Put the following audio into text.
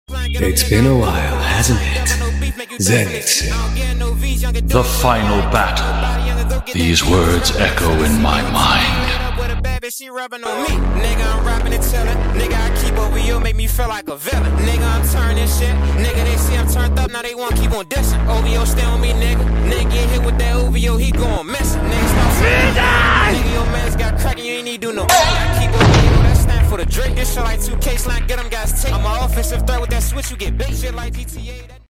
It's been a while, hasn't it? Zenith. The final battle. These words echo in my mind. She rubbing on me, nigga. I'm rapping and telling, nigga. I keep over you, make me feel like a villain, nigga. I'm turning shit, nigga. They see I'm turned up, now they want keep on dissing. OVO stay on me, nigga. Nigga get hit with that OVO, he going missing. Nigga stop saying, nigga, your man's got cracking, you ain't need do no. I keep over you, that stand for the Drake. This shit like 2K slang, get them guys take. I'm an offensive threat with that switch, you get bait shit like GTA.